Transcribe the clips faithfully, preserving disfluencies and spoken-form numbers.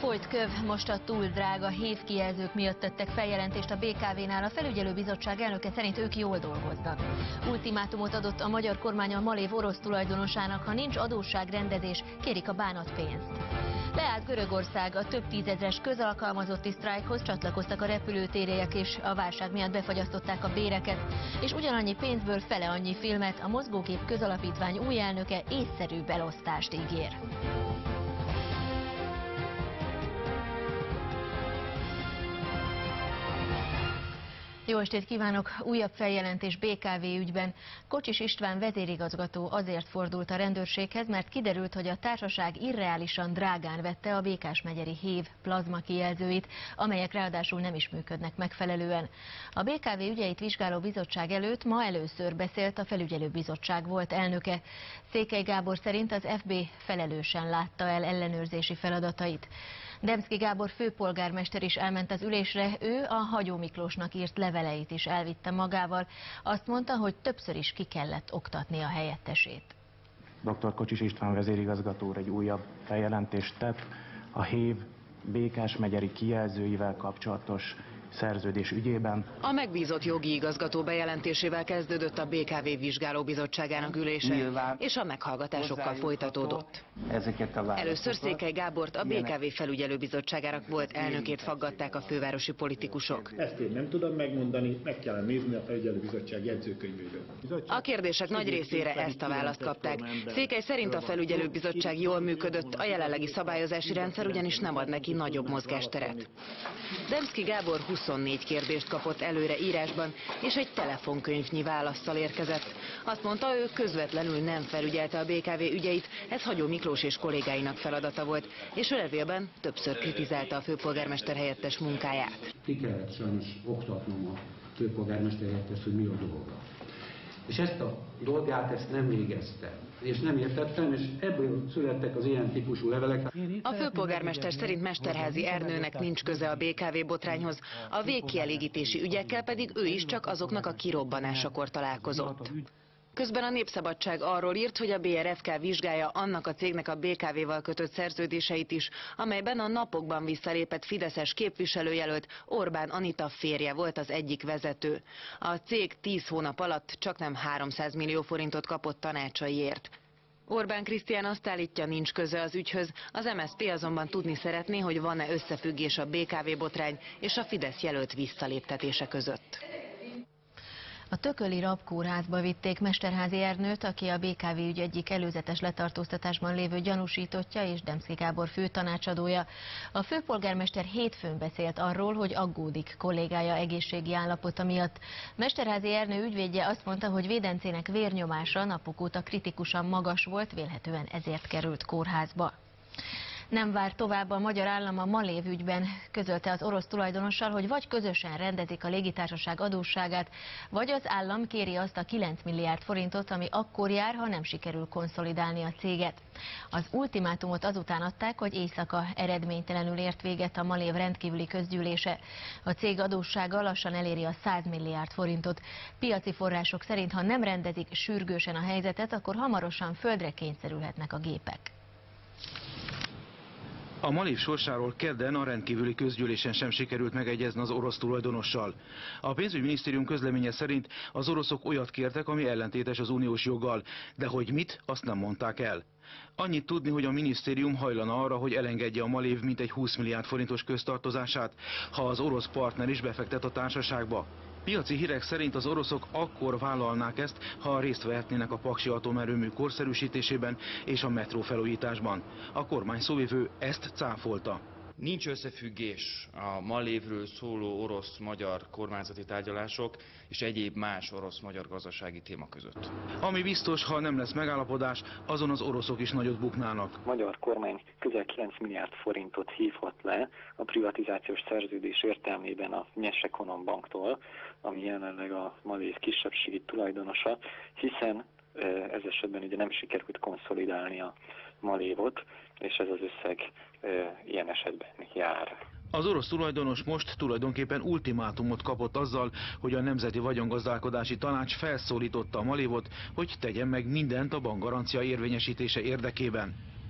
Folyt köv, most a túl drága hévkijelzők miatt tettek feljelentést a bé ká vé-nál. A felügyelőbizottság elnöke szerint ők jól dolgoznak. Ultimátumot adott a magyar kormány a Malév orosz tulajdonosának, ha nincs adósságrendezés, kérik a bánatpénzt. Leállt Görögország, a több tízezres közalkalmazotti sztrájkhoz csatlakoztak a repülőtérek, és a válság miatt befagyasztották a béreket, és ugyanannyi pénzből fele annyi filmet a Mozgókép Közalapítvány új elnöke észszerűbb elosztást ígér. Jó estét kívánok! Újabb feljelentés bé ká vé ügyben. Kocsis István vezérigazgató azért fordult a rendőrséghez, mert kiderült, hogy a társaság irreálisan drágán vette a Békásmegyeri hév plazma kijelzőit, amelyek ráadásul nem is működnek megfelelően. A bé ká vé ügyeit vizsgáló bizottság előtt ma először beszélt a felügyelőbizottság volt elnöke. Székely Gábor szerint az ef bé felelősen látta el ellenőrzési feladatait. Demszky Gábor főpolgármester is elment az ülésre, ő a Hagyó Miklósnak írt leveleit is elvitte magával. Azt mondta, hogy többször is ki kellett oktatni a helyettesét. doktor Kocsis István vezérigazgató úr egy újabb feljelentést tett a hév Békásmegyeri kijelzőivel kapcsolatos szerződés ügyében. A megbízott jogi igazgató bejelentésével kezdődött a bé ká vé vizsgálóbizottságának ülése, nyilván, és a meghallgatásokkal folytatódott. Először Székely Gábort, a bé ká vé felügyelőbizottságának volt elnökét faggatták a fővárosi politikusok. Ezt én nem tudom megmondani, meg kellene nézni a felügyelőbizottság jegyzőkönyvéből. A kérdések nagy részére ezt a választ kapták. Székely szerint a felügyelőbizottság jól működött, a jelenlegi szabályozási rendszer ugyanis nem ad neki nagyobb mozgásteret. Demszky Gábor huszonnégy kérdést kapott előre írásban, és egy telefonkönyvnyi válasszal érkezett. Azt mondta, ő közvetlenül nem felügyelte a bé ká vé ügyeit, ez Hagyó Miklós és kollégáinak feladata volt, és a levélben többször kritizálta a főpolgármester helyettes munkáját. Ki kellett sajnos oktatnom a főpolgármester helyettes, hogy mi a dolga. És ezt a dolgát ezt nem végezte, és nem értettem, és ebből születtek az ilyen típusú levelek. A főpolgármester szerint Mesterházy Ernőnek nincs köze a bé ká vé botrányhoz, a végkielégítési ügyekkel pedig ő is csak azoknak a kirobbanásakor találkozott. Közben a Népszabadság arról írt, hogy a bé er ef ká vizsgálja annak a cégnek a bé ká vé-val kötött szerződéseit is, amelyben a napokban visszalépett fideszes képviselőjelölt Orbán Anita férje volt az egyik vezető. A cég tíz hónap alatt csaknem háromszáz millió forintot kapott tanácsaiért. Orbán Krisztián azt állítja, nincs köze az ügyhöz, az em es zé pé azonban tudni szeretné, hogy van-e összefüggés a bé ká vé botrány és a Fidesz jelölt visszaléptetése között. A tököli rabkórházba vitték Mesterházy Ernőt, aki a bé ká vé ügy egyik előzetes letartóztatásban lévő gyanúsítottja és Demszky Gábor főtanácsadója. A főpolgármester hétfőn beszélt arról, hogy aggódik kollégája egészségi állapota miatt. Mesterházy Ernő ügyvédje azt mondta, hogy védencének vérnyomása napok óta kritikusan magas volt, vélhetően ezért került kórházba. Nem vár tovább a magyar állam a Malév ügyben, közölte az orosz tulajdonossal, hogy vagy közösen rendezik a légitársaság adósságát, vagy az állam kéri azt a kilenc milliárd forintot, ami akkor jár, ha nem sikerül konszolidálni a céget. Az ultimátumot azután adták, hogy éjszaka eredménytelenül ért véget a Malév rendkívüli közgyűlése. A cég adóssága lassan eléri a száz milliárd forintot. Piaci források szerint, ha nem rendezik sürgősen a helyzetet, akkor hamarosan földre kényszerülhetnek a gépek. A Malév sorsáról kedden a rendkívüli közgyűlésen sem sikerült megegyezni az orosz tulajdonossal. A pénzügyminisztérium közleménye szerint az oroszok olyat kértek, ami ellentétes az uniós joggal, de hogy mit, azt nem mondták el. Annyit tudni, hogy a minisztérium hajlana arra, hogy elengedje a Malév mintegy húsz milliárd forintos köztartozását, ha az orosz partner is befektet a társaságba. Piaci hírek szerint az oroszok akkor vállalnák ezt, ha részt vehetnének a paksi atomerőmű korszerűsítésében és a metró felújításban. A kormány szóvivő ezt cáfolta. Nincs összefüggés a Malévről szóló orosz-magyar kormányzati tárgyalások és egyéb más orosz-magyar gazdasági téma között. Ami biztos, ha nem lesz megállapodás, azon az oroszok is nagyot buknának. A magyar kormány közel kilenc milliárd forintot hívhat le a privatizációs szerződés értelmében a Nyesekonom banktól, ami jelenleg a Malév kisebbségi tulajdonosa, hiszen ez esetben ugye nem sikerült konszolidálni a Malévot, és ez az összeg e, ilyen esetben jár. Az orosz tulajdonos most tulajdonképpen ultimátumot kapott azzal, hogy a Nemzeti Vagyongazdálkodási Tanács felszólította a Malévot, hogy tegyen meg mindent a bankgarancia érvényesítése érdekében.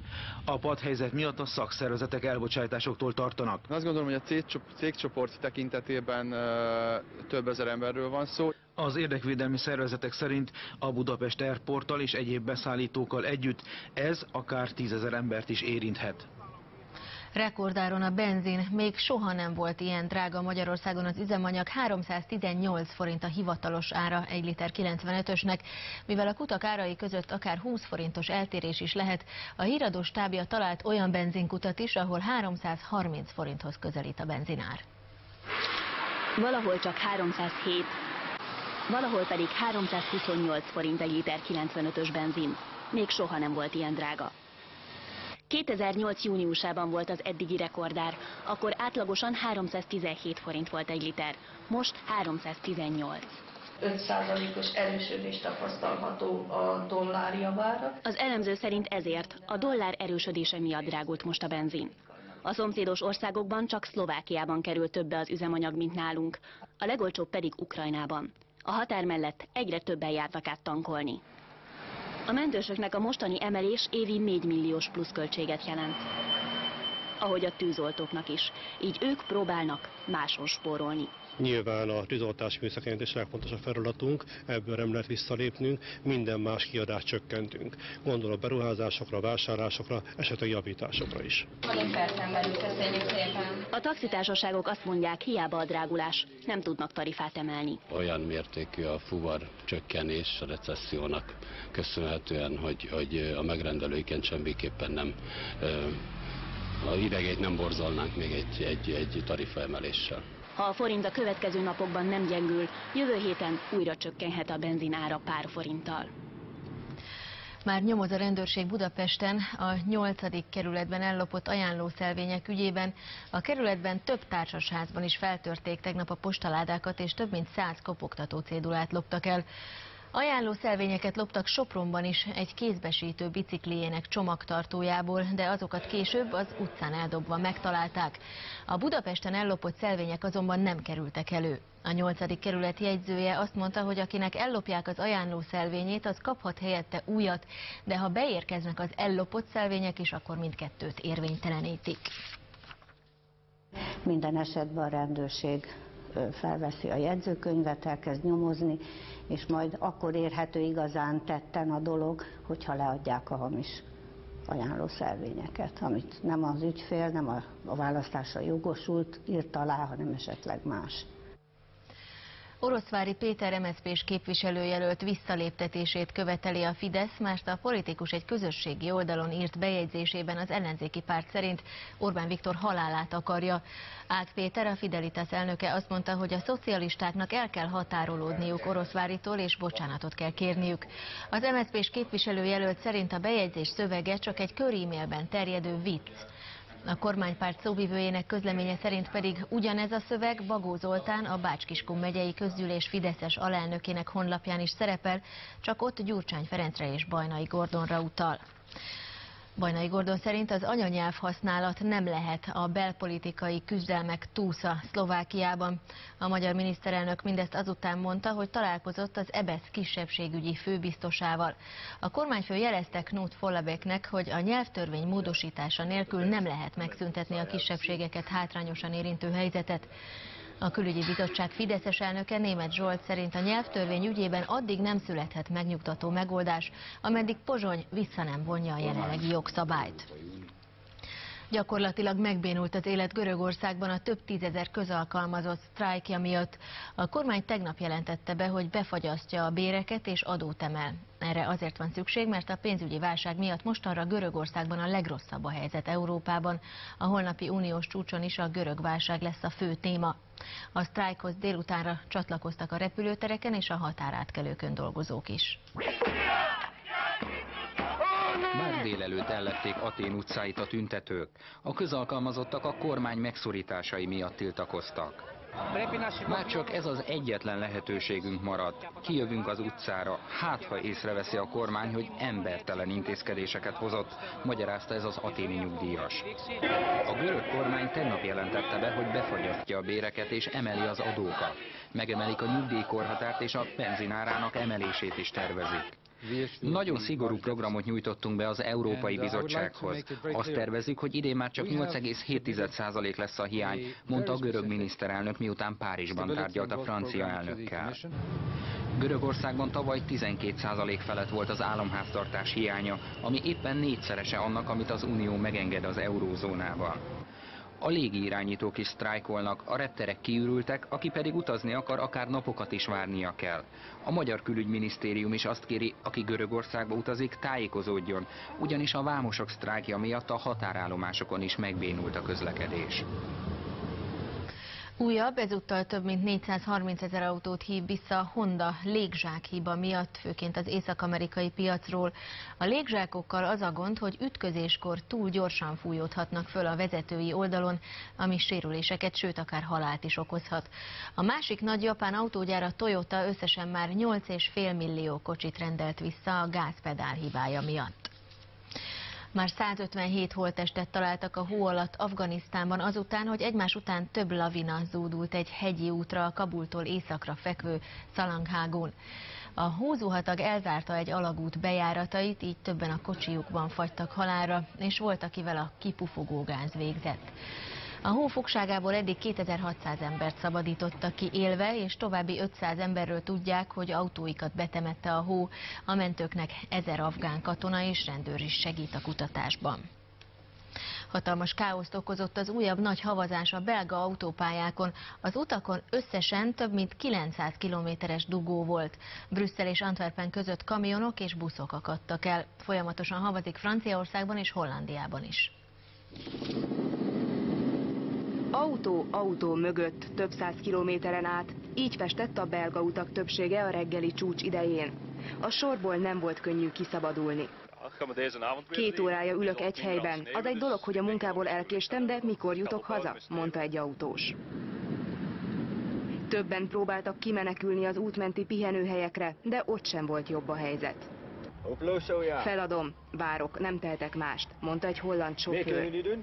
A padhelyzet miatt a szakszervezetek elbocsátásoktól tartanak. Azt gondolom, hogy a cégcsoport tekintetében több ezer emberről van szó. Az érdekvédelmi szervezetek szerint a Budapest Airporttal és egyéb beszállítókkal együtt ez akár tízezer embert is érinthet. Rekordáron a benzin, még soha nem volt ilyen drága Magyarországon az üzemanyag, háromszáztizennyolc forint a hivatalos ára egy liter kilencvenötösnek, mivel a kutak árai között akár húsz forintos eltérés is lehet, a híradó stábja talált olyan benzinkutat is, ahol háromszázharminc forinthoz közelít a benzinár. Valahol csak háromszázhét, valahol pedig háromszázhuszonnyolc forint egy liter kilencvenötös benzin. Még soha nem volt ilyen drága. kétezer-nyolc júniusában volt az eddigi rekordár, akkor átlagosan háromszáztizenhét forint volt egy liter, most háromszáztizennyolc. öt százalékos erősödés tapasztalható a dollár javára. Az elemző szerint ezért a dollár erősödése miatt drágult most a benzin. A szomszédos országokban csak Szlovákiában kerül többe az üzemanyag, mint nálunk, a legolcsóbb pedig Ukrajnában. A határ mellett egyre többen járnak át tankolni. A mentősöknek a mostani emelés évi négy milliós pluszköltséget jelent. Ahogy a tűzoltóknak is. Így ők próbálnak máson spórolni. Nyilván a tűzoltási műszaként is legfontosabb feladatunk, ebből nem lehet visszalépnünk, minden más kiadást csökkentünk. Gondolok beruházásokra, vásárlásokra, esetleg javításokra is. Nagyon percen belül, köszönjük szépen. A taxitársaságok azt mondják, hiába a drágulás, nem tudnak tarifát emelni. Olyan mértékű a fuvar csökkenés a recessziónak köszönhetően, hogy, hogy a megrendelőiken semmiképpen nem, a idegét nem borzolnánk még egy, egy, egy tarifaemeléssel. Ha a forint a következő napokban nem gyengül, jövő héten újra csökkenhet a benzin ára pár forinttal. Már nyomoz a rendőrség Budapesten a nyolcadik kerületben ellopott ajánlószelvények ügyében. A kerületben több társasházban is feltörték tegnap a postaládákat, és több mint száz kopogtató cédulát loptak el. Ajánlószelvényeket loptak Sopronban is egy kézbesítő bicikliének csomagtartójából, de azokat később az utcán eldobva megtalálták. A Budapesten ellopott szelvények azonban nem kerültek elő. A nyolcadik kerület jegyzője azt mondta, hogy akinek ellopják az ajánlószelvényét, az kaphat helyette újat, de ha beérkeznek az ellopott szelvények is, akkor mindkettőt érvénytelenítik. Minden esetben a rendőrség felveszi a jegyzőkönyvet, elkezd nyomozni, és majd akkor érhető igazán tetten a dolog, hogyha leadják a hamis ajánlószelvényeket, amit nem az ügyfél, nem a, a választásra jogosult írt alá, hanem esetleg más. Oroszvári Péter em es zé pés képviselőjelölt visszaléptetését követeli a Fidesz, mert a politikus egy közösségi oldalon írt bejegyzésében az ellenzéki párt szerint Orbán Viktor halálát akarja. Ág Péter, a Fidelitas elnöke azt mondta, hogy a szocialistáknak el kell határolódniuk Oroszváritól és bocsánatot kell kérniük. Az em es zé pés képviselőjelölt szerint a bejegyzés szövege csak egy körímélben terjedő vicc. A kormánypárt szóvivőjének közleménye szerint pedig ugyanez a szöveg Bagó Zoltán, a Bács-Kiskun megyei közgyűlés fideszes alelnökének honlapján is szerepel, csak ott Gyurcsány Ferencre és Bajnai Gordonra utal. Bajnai Gordon szerint az anyanyelv használat nem lehet a belpolitikai küzdelmek túsza Szlovákiában. A magyar miniszterelnök mindezt azután mondta, hogy találkozott az e bé e es kisebbségügyi főbiztosával. A kormányfő jelezte Knut Vollebeknek, hogy a nyelvtörvény módosítása nélkül nem lehet megszüntetni a kisebbségeket hátrányosan érintő helyzetet. A külügyi bizottság fideszes elnöke, Németh Zsolt szerint a nyelvtörvény ügyében addig nem születhet megnyugtató megoldás, ameddig Pozsony vissza nem vonja a jelenlegi jogszabályt. Gyakorlatilag megbénult az élet Görögországban a több tízezer közalkalmazott sztrájkja miatt. A kormány tegnap jelentette be, hogy befagyasztja a béreket és adót emel. Erre azért van szükség, mert a pénzügyi válság miatt mostanra Görögországban a legrosszabb a helyzet Európában. A holnapi uniós csúcson is a görög válság lesz a fő téma. A sztrájkhoz délutánra csatlakoztak a repülőtereken és a határátkelőkön dolgozók is. Már délelőtt ellették Atén utcáit a tüntetők. A közalkalmazottak a kormány megszorításai miatt tiltakoztak. Már csak ez az egyetlen lehetőségünk maradt. Kijövünk az utcára, hát ha észreveszi a kormány, hogy embertelen intézkedéseket hozott, magyarázta ez az aténi nyugdíjas. A görög kormány tegnap jelentette be, hogy befagyasztja a béreket és emeli az adókat. Megemelik a nyugdíjkorhatárt és a benzinárának emelését is tervezik. Nagyon szigorú programot nyújtottunk be az Európai Bizottsághoz. Azt tervezzük, hogy idén már csak nyolc egész hét százalék lesz a hiány, mondta a görög miniszterelnök, miután Párizsban tárgyalt a francia elnökkel. Görögországban tavaly tizenkét százalék felett volt az államháztartás hiánya, ami éppen négyszerese annak, amit az Unió megenged az eurózónában. A légiirányítók is sztrájkolnak, a repterek kiürültek, aki pedig utazni akar, akár napokat is várnia kell. A magyar külügyminisztérium is azt kéri, aki Görögországba utazik, tájékozódjon, ugyanis a vámosok sztrájkja miatt a határállomásokon is megbénult a közlekedés. Újabb, ezúttal több mint négyszázharminc ezer autót hív vissza a Honda légzsákhiba miatt, főként az észak-amerikai piacról. A légzsákokkal az a gond, hogy ütközéskor túl gyorsan fújódhatnak föl a vezetői oldalon, ami sérüléseket, sőt akár halált is okozhat. A másik nagy japán autógyár, a Toyota összesen már nyolc egész öt millió kocsit rendelt vissza a gázpedál hibája miatt. Már százötvenhét holttestet találtak a hó alatt Afganisztánban azután, hogy egymás után több lavina zúdult egy hegyi útra a Kabultól északra fekvő Szalanghágón. A hózuhatag elzárta egy alagút bejáratait, így többen a kocsijukban fagytak halálra, és volt, akivel a kipufogó gáz végzett. A hó fogságából eddig kétezer-hatszáz embert szabadítottak ki élve, és további ötszáz emberről tudják, hogy autóikat betemette a hó. A mentőknek ezer afgán katona és rendőr is segít a kutatásban. Hatalmas káoszt okozott az újabb nagy havazás a belga autópályákon. Az utakon összesen több mint kilencszáz kilométeres dugó volt. Brüsszel és Antwerpen között kamionok és buszok akadtak el. Folyamatosan havazik Franciaországban és Hollandiában is. Autó autó mögött több száz kilométeren át, így festett a belga utak többsége a reggeli csúcs idején. A sorból nem volt könnyű kiszabadulni. Két órája ülök egy helyben. Az egy dolog, hogy a munkából elkéstem, de mikor jutok haza? Mondta egy autós. Többen próbáltak kimenekülni az útmenti pihenőhelyekre, de ott sem volt jobb a helyzet. Feladom, várok, nem tehetek mást, mondta egy holland sofőr.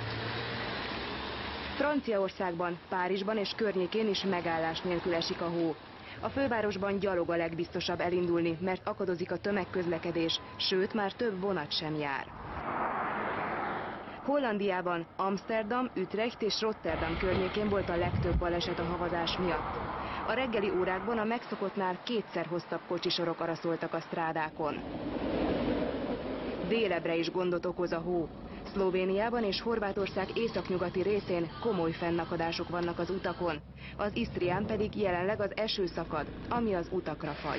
Franciaországban, Párizsban és környékén is megállás nélkül esik a hó. A fővárosban gyalog a legbiztosabb elindulni, mert akadozik a tömegközlekedés, sőt már több vonat sem jár. Hollandiában Amsterdam, Utrecht és Rotterdam környékén volt a legtöbb baleset a havazás miatt. A reggeli órákban a megszokottnál kétszer hosszabb kocsisorok araszoltak a strádákon. Délebre is gondot okoz a hó. Szlovéniában és Horvátország északnyugati részén komoly fennakadások vannak az utakon. Az Isztrián pedig jelenleg az eső szakad, ami az utakra fagy.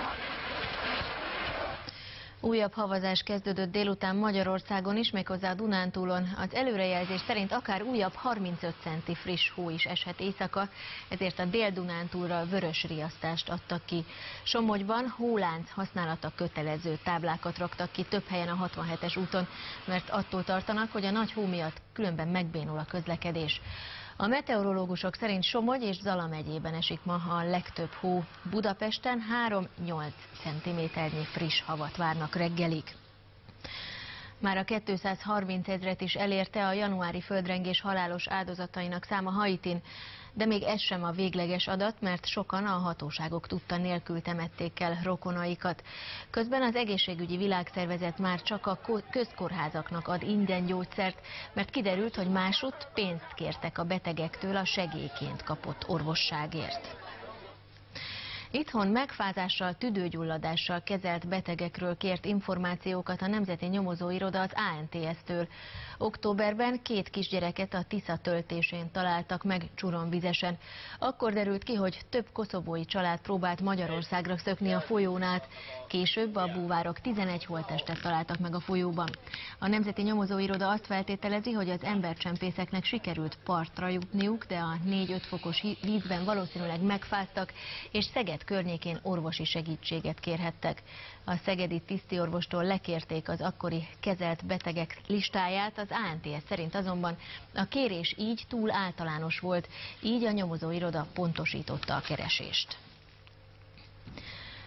Újabb havazás kezdődött délután Magyarországon is, méghozzá a Dunántúlon. Az előrejelzés szerint akár újabb harmincöt centi friss hó is eshet éjszaka, ezért a Dél-Dunántúlra vörös riasztást adtak ki. Somogyban hólánc használata kötelező táblákat raktak ki több helyen a hatvanhetes úton, mert attól tartanak, hogy a nagy hó miatt különben megbénul a közlekedés. A meteorológusok szerint Somogy és Zala megyében esik ma a legtöbb hó. Budapesten három-nyolc centiméternyi friss havat várnak reggelig. Már a kétszázharminc ezret is elérte a januári földrengés halálos áldozatainak száma Haitin, de még ez sem a végleges adat, mert sokan a hatóságok tudta nélkül temették el rokonaikat. Közben az egészségügyi világszervezet már csak a közkórházaknak ad ingyen gyógyszert, mert kiderült, hogy másutt pénzt kértek a betegektől a segélyként kapott orvosságért. Itthon megfázással, tüdőgyulladással kezelt betegekről kért információkat a Nemzeti Nyomozóiroda az á en té es-től. Októberben két kisgyereket a Tisza töltésén találtak meg Csuromvizesen. Akkor derült ki, hogy több koszovói család próbált Magyarországra szökni a folyón át. Később a búvárok tizenegy holttestet találtak meg a folyóban. A Nemzeti Nyomozóiroda azt feltételezi, hogy az embercsempészeknek sikerült partra jutniuk, de a négy-öt fokos vízben valószínűleg megfáztak, és Szeged környékén orvosi segítséget kérhettek. A szegedi tisztiorvostól lekérték az akkori kezelt betegek listáját, az á en té es szerint azonban a kérés így túl általános volt, így a nyomozóiroda pontosította a keresést.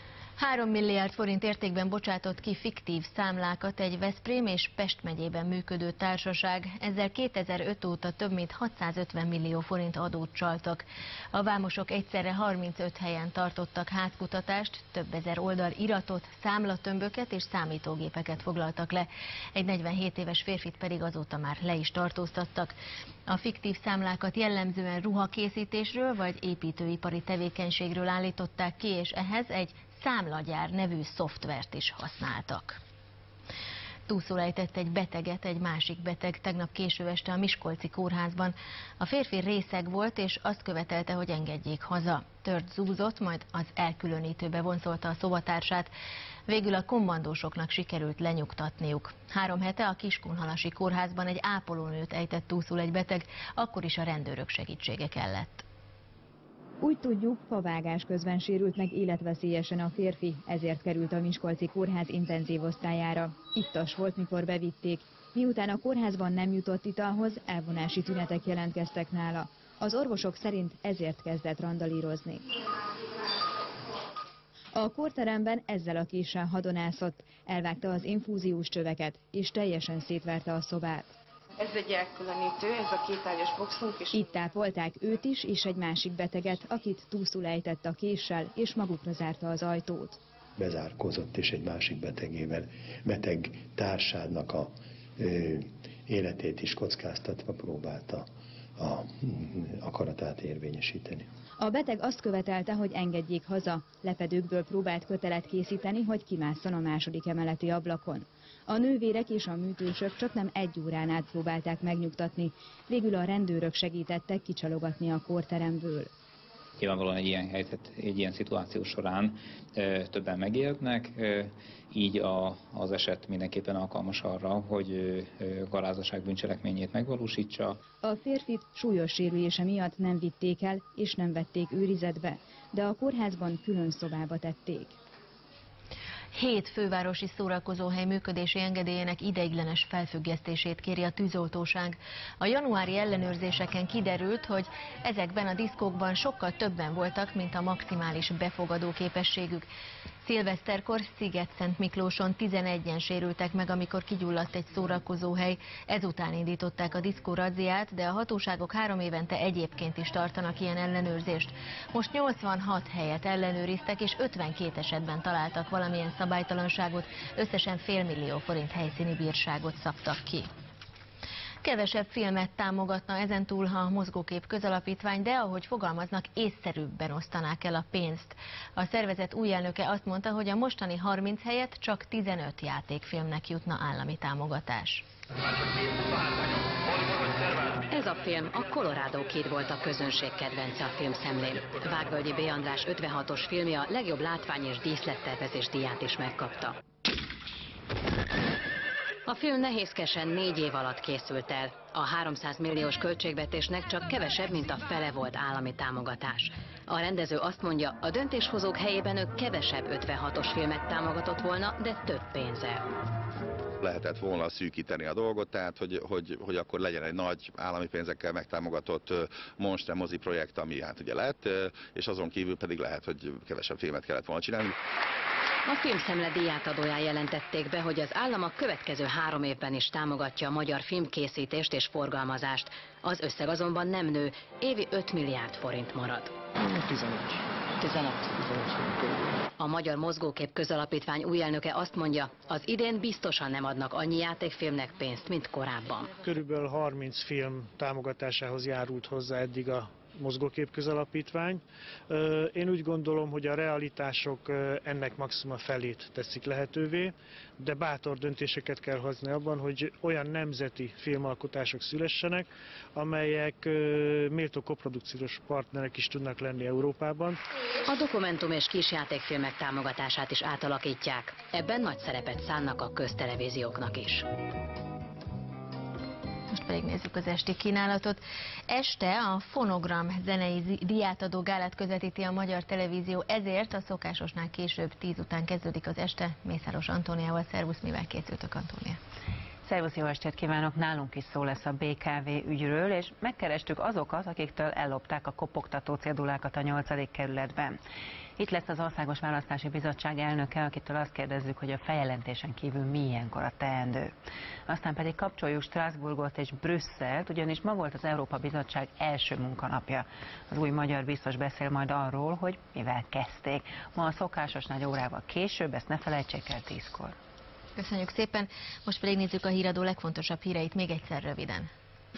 három milliárd forint értékben bocsátott ki fiktív számlákat egy Veszprém és Pest megyében működő társaság. Ezzel kétezer-öt óta több mint hatszázötven millió forint adót csaltak. A vámosok egyszerre harmincöt helyen tartottak házkutatást, több ezer oldal iratot, számlatömböket és számítógépeket foglaltak le. Egy negyvenhét éves férfit pedig azóta már le is tartóztattak. A fiktív számlákat jellemzően ruhakészítésről vagy építőipari tevékenységről állították ki, és ehhez egy számlagyár nevű szoftvert is használtak. Túlszul ejtett egy beteget egy másik beteg tegnap késő este a Miskolci kórházban. A férfi részeg volt, és azt követelte, hogy engedjék haza. Tört zúzott, majd az elkülönítőbe vonszolta a szobatársát. Végül a kommandósoknak sikerült lenyugtatniuk. Három hete a Kiskunhalasi kórházban egy ápolónőt ejtett túlszul egy beteg, akkor is a rendőrök segítsége kellett. Úgy tudjuk, favágás közben sérült meg életveszélyesen a férfi, ezért került a Miskolci kórház intenzív osztályára. Ittas volt, mikor bevitték. Miután a kórházban nem jutott italhoz, elvonási tünetek jelentkeztek nála. Az orvosok szerint ezért kezdett randalírozni. A kórteremben ezzel a késsel hadonászott, elvágta az infúziós csöveket, és teljesen szétverte a szobát. Ez egy elkülönítő, ez a kétágyas boxunk is. Itt tápolták őt is, és egy másik beteget, akit túlszul ejtett a késsel, és magukra zárta az ajtót. Bezárkózott, és egy másik betegével, beteg társának a ö, életét is kockáztatva próbálta a akaratát érvényesíteni. A beteg azt követelte, hogy engedjék haza. Lepedőkből próbált kötelet készíteni, hogy kimásszon a második emeleti ablakon. A nővérek és a műtősök csak nem egy órán át próbálták megnyugtatni. Végül a rendőrök segítettek kicsalogatni a kórteremből. Nyilvánvalóan egy ilyen helyzet, egy ilyen szituáció során e, többen megélnek, e, így a, az eset mindenképpen alkalmas arra, hogy e, garázaság bűncselekményét megvalósítsa. A férfit súlyos sérülése miatt nem vitték el és nem vették őrizetbe, de a kórházban külön szobába tették. Hét fővárosi szórakozóhely működési engedélyének ideiglenes felfüggesztését kéri a tűzoltóság. A januári ellenőrzéseken kiderült, hogy ezekben a diszkókban sokkal többen voltak, mint a maximális befogadó képességük. Szilveszterkor Sziget-Szentmiklóson tizenegyen sérültek meg, amikor kigyulladt egy szórakozóhely. Ezután indították a diszkó razziát, de a hatóságok három évente egyébként is tartanak ilyen ellenőrzést. Most nyolcvanhat helyet ellenőriztek, és ötvenkét esetben találtak valamilyen szabálytalanságot, összesen félmillió forint helyszíni bírságot szabtak ki. Kevesebb filmet támogatna ezentúl a Mozgókép Közalapítvány, de ahogy fogalmaznak, észszerűbben osztanák el a pénzt. A szervezet új elnöke azt mondta, hogy a mostani harminc helyett csak tizenöt játékfilmnek jutna állami támogatás. Ez a film, a Colorado Kid volt a közönség kedvence a filmszemlén. Vágvölgyi B. András ötvenhatos filmje a legjobb látvány és díszlettervezés díját is megkapta. A film nehézkesen négy év alatt készült el. A háromszáz milliós költségvetésnek csak kevesebb, mint a fele volt állami támogatás. A rendező azt mondja, a döntéshozók helyében ők kevesebb ötvenhatos filmet támogatott volna, de több pénzzel. Lehetett volna szűkíteni a dolgot, tehát hogy, hogy, hogy akkor legyen egy nagy állami pénzekkel megtámogatott Monstre mozi projekt, ami hát ugye lett, és azon kívül pedig lehet, hogy kevesebb filmet kellett volna csinálni. A Filmszemle díjátadóján jelentették be, hogy az állam a következő három évben is támogatja a magyar filmkészítést és forgalmazást. Az összeg azonban nem nő, évi öt milliárd forint marad. tizenöt. tizenöt. A Magyar Mozgókép Közalapítvány új elnöke azt mondja, az idén biztosan nem adnak annyi játékfilmnek pénzt, mint korábban. Körülbelül harminc film támogatásához járult hozzá eddig a Mozgókép Közalapítvány. Én úgy gondolom, hogy a realitások ennek maximum felét teszik lehetővé, de bátor döntéseket kell hozni abban, hogy olyan nemzeti filmalkotások szülessenek, amelyek méltó koprodukciós partnerek is tudnak lenni Európában. A dokumentum és kisjátékfilmek támogatását is átalakítják. Ebben nagy szerepet szánnak a köztelevízióknak is. Most pedig nézzük az esti kínálatot. Este a Fonogram zenei díjátadó gálát közvetíti a Magyar Televízió, ezért a szokásosnál később tíz után kezdődik az este. Mészáros Antóniával. Szervusz, mivel készültök, Antónia? Szervusz, jó estét kívánok! Nálunk is szó lesz a bé ká vé ügyről, és megkerestük azokat, akiktől ellopták a kopogtató cédulákat a nyolcadik kerületben. Itt lesz az Országos Választási Bizottság elnöke, akitől azt kérdezzük, hogy a feljelentésen kívül mi ilyenkor a teendő. Aztán pedig kapcsoljuk Strasbourgot és Brüsszelt, ugyanis ma volt az Európa Bizottság első munkanapja. Az új magyar biztos beszél majd arról, hogy mivel kezdték. Ma a szokásos nagy órával később, ezt ne felejtsék el tízkor. Köszönjük szépen, most pedig nézzük a híradó legfontosabb híreit még egyszer röviden.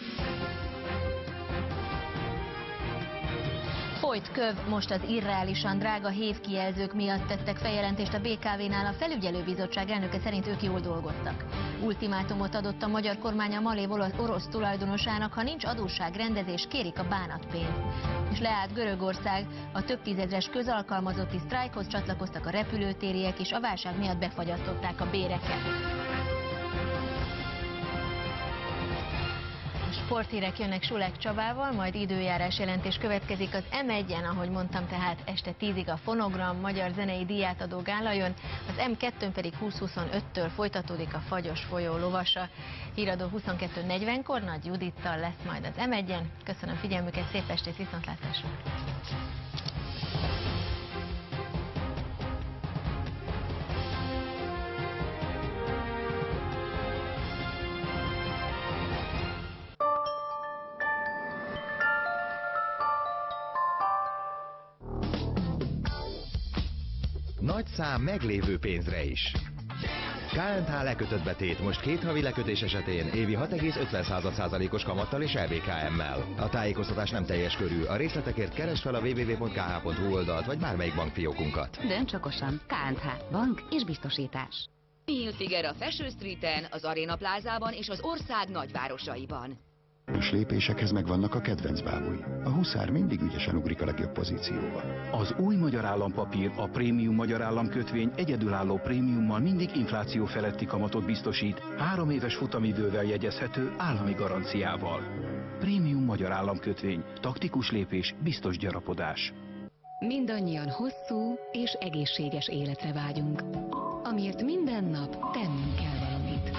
Folyt köv, most az irreálisan drága hévkijelzők miatt tettek feljelentést a bé ká vénál, a felügyelőbizottság elnöke szerint ők jól dolgoztak. Ultimátumot adott a magyar kormány a Malév orosz tulajdonosának, ha nincs adósságrendezés, kérik a bánatpénzt. És leállt Görögország, a több tízezres közalkalmazotti sztrájkhoz csatlakoztak a repülőtériek, és a válság miatt befagyasztották a béreket. Sporthírek jönnek Sulek Csabával, majd időjárás jelentés következik az em egyen, ahogy mondtam, tehát este tízig a Fonogram Magyar Zenei Díjátadó gála jön, az em kettőn pedig húsz huszonöttől folytatódik a Fagyos folyó lovasa. Híradó huszonkettő negyvenkor Nagy Judittal lesz majd az em egyen. Köszönöm figyelmüket, szép estét, viszontlátásra! Nagy szám meglévő pénzre is. ká en há lekötött betét most két havi lekötés esetén évi hat egész ötven százalékos kamattal és é bé ká emmel. A tájékoztatás nem teljes körű. A részletekért keresd fel a double-u double-u double-u pont k h pont hu oldalt vagy bármelyik bankfiókunkat. Dönts okosan. ká en há. Bank és biztosítás. Hilfiger a Fashion Streeten, az Arena Plázában és az ország nagyvárosaiban. És lépésekhez megvannak a kedvenc bábui. A huszár mindig ügyesen ugrik a legjobb pozícióba. Az új magyar állampapír, a prémium magyar államkötvény egyedülálló prémiummal mindig infláció feletti kamatot biztosít, három éves futamidővel jegyezhető állami garanciával. Prémium magyar államkötvény, taktikus lépés, biztos gyarapodás. Mindannyian hosszú és egészséges életre vágyunk, amiért minden nap tennünk kell valamit.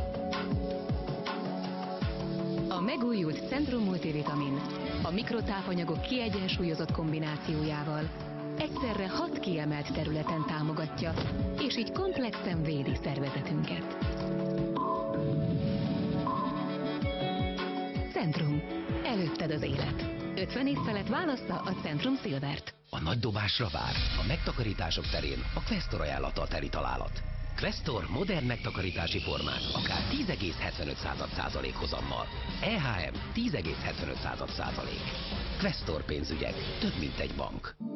A megújult Centrum multivitamin a mikrotápanyagok kiegyensúlyozott kombinációjával egyszerre hat kiemelt területen támogatja, és így komplexen védi szervezetünket. Centrum. Előtted az élet. ötven év felett válassza a Centrum Silvert. A nagy dobásra vár. A megtakarítások terén a Questor ajánlattal teli találat. Questor modern megtakarítási formák, akár tíz egész hetvenöt százalék hozammal. é há em tíz egész hetvenöt százalék. Questor pénzügyek, több mint egy bank.